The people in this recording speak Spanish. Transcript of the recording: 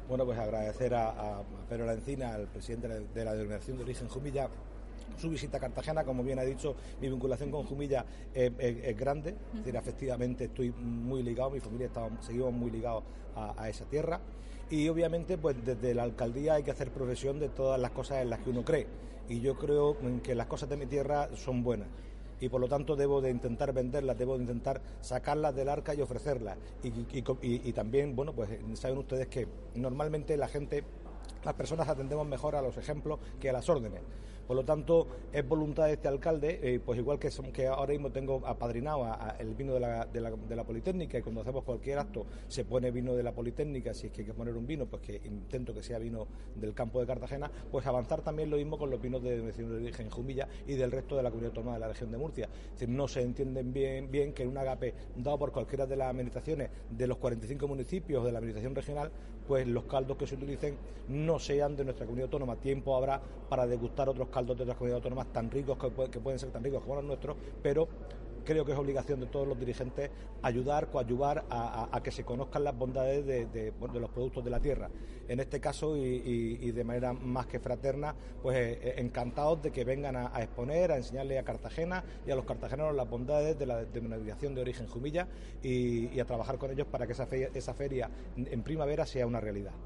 Bueno, pues agradecer a Pedro La Encina, al presidente de la Denominación de Origen Jumilla, su visita a Cartagena. Como bien ha dicho, mi vinculación con Jumilla es grande, es decir, efectivamente estoy muy ligado, mi familia seguimos muy ligados a esa tierra, y obviamente pues desde la alcaldía hay que hacer profesión de todas las cosas en las que uno cree, y yo creo que las cosas de mi tierra son buenas, y por lo tanto debo de intentar venderlas, debo de intentar sacarlas del arca y ofrecerlas, y también, bueno, pues saben ustedes que normalmente las personas atendemos mejor a los ejemplos que a las órdenes. Por lo tanto, es voluntad de este alcalde, pues igual que ahora mismo tengo apadrinado el vino de la Politécnica, y cuando hacemos cualquier acto se pone vino de la Politécnica, si es que hay que poner un vino, pues que intento que sea vino del campo de Cartagena, pues avanzar también lo mismo con los vinos de origen Jumilla y del resto de la comunidad autónoma de la región de Murcia. Es decir, no se entienden bien que en un agape dado por cualquiera de las administraciones de los 45 municipios de la administración regional, pues los caldos que se utilicen no sean de nuestra comunidad autónoma. Tiempo habrá para degustar otros caldos de otras comunidades autónomas tan ricos que pueden ser tan ricos como los nuestros, pero creo que es obligación de todos los dirigentes coadyuvar a que se conozcan las bondades de los productos de la tierra. En este caso, y de manera más que fraterna, pues encantados de que vengan a exponer, a enseñarle a Cartagena y a los cartageneros las bondades de la denominación de origen Jumilla, y a trabajar con ellos para que esa feria en primavera sea una realidad.